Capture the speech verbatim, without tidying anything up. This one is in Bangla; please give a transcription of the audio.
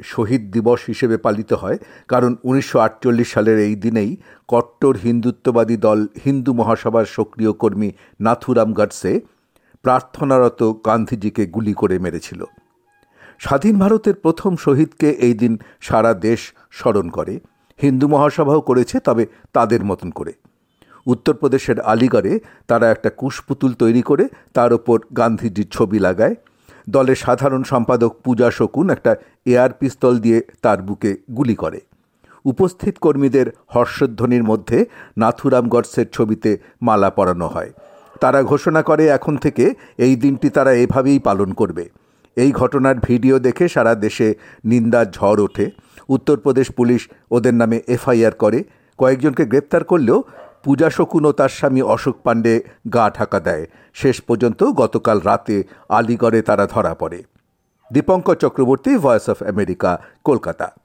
শহীদ দিবস হিসেবে পালিত হয়, কারণ উনিশশো আটচল্লিশ সালের এই দিনেই কট্টর হিন্দুত্ববাদী দল হিন্দু মহাসভার সক্রিয় কর্মী নাথুরাম গডসে প্রার্থনারত গান্ধীজিকে গুলি করে মেরেছিল। স্বাধীন ভারতের প্রথম শহীদকে এই দিন সারা দেশ স্মরণ করে। হিন্দু মহাসভাও করেছে, তবে তাদের মতন করে। উত্তরপ্রদেশের আলিগড়ে তারা একটা কুশপুতুল তৈরি করে তার ওপর গান্ধীজির ছবি লাগায়। দলের সাধারণ সম্পাদক পূজা শকুন একটা এয়ার পিস্তল দিয়ে তার বুকে গুলি করে। উপস্থিত কর্মীদের হর্ষধ্বনির মধ্যে নাথুরাম গডসের ছবিতে মালা পরানো হয়। তারা ঘোষণা করে এখন থেকে এই দিনটি তারা এভাবেই পালন করবে। এই ঘটনার ভিডিও দেখে সারা দেশে নিন্দার ঝড় ওঠে। উত্তরপ্রদেশ পুলিশ ওদের নামে এফআইআর করে। কয়েকজনকে গ্রেপ্তার করলেও পূজা শকুন ও তার স্বামী অশোক পাণ্ডে গা ঢাকা দেয়। শেষ পর্যন্ত গতকাল রাতে আলিগড়ে তারা ধরা পড়ে। Dipankar Chakraborty, voice of America, Kolkata.